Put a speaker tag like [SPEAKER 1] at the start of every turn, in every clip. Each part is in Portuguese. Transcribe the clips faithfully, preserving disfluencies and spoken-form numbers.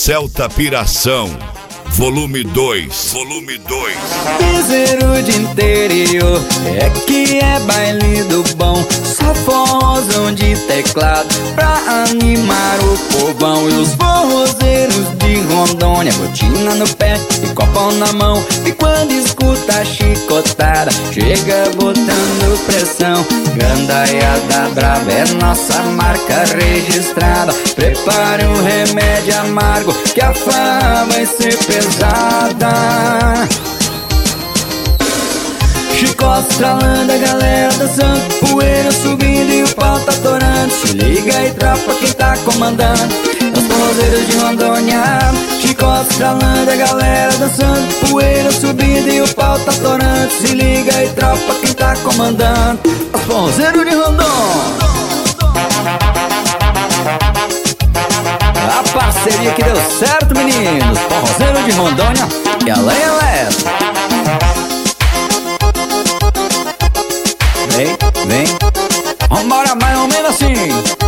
[SPEAKER 1] Celta Piração, volume dois, volume dois.
[SPEAKER 2] Piseiro de interior, é que é baile do bom. Só forrozão de teclado pra animar o povão. E os forrozeiros de Rondônia, botina no pé e copão na mão. E quando escuta a chicotada, chega botando pressão. Gandaiada brava é nossa marca registrada. Prepare um remédio amargo que a fama vai ser pesada. Chicote estralando, a galera dançando, poeira subindo e o pau tá torando. Se liga aí, tropa, quem tá comandando é os forrozeiros de Rondônia. Chicote estralando, a galera dançando, poeira subindo e o pau tá torando. Se liga aí, tropa, quem tá comandando é os forrozeiros de Rondônia. A parceria que deu certo, meninos. Forrozeiros de Rondônia e a Leia Eletro. Vem, vem, vambora mais ou menos assim.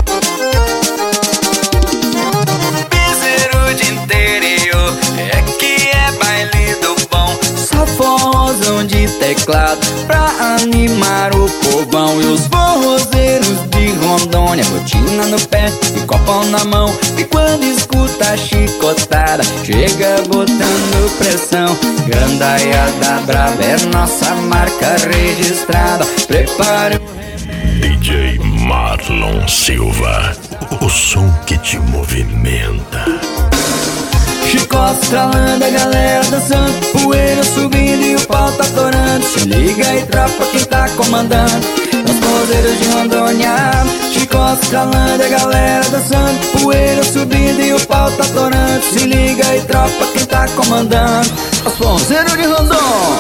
[SPEAKER 2] Piseiro de interior, é que é baile do bom. Só forrozão de teclado pra animar o povão. E os forrozeiros de Rondônia, botina no pé e copão na mão. E quando escuta a chicotada, chega botando pressão. Gandaiada brava é nossa marca registrada. Prepare o
[SPEAKER 3] D J Marlon Silva, o som que te movimenta.
[SPEAKER 2] Chicote estralando, a galera dançando, poeira subindo e o pau tá torando. Se liga aí, tropa, quem tá comandando é os forrozeiros de Rondônia. Chicote estralando, a galera dançando, poeira subindo e o pau tá torando. Se liga aí, tropa, quem tá comandando é os forrozeiros de Rondônia.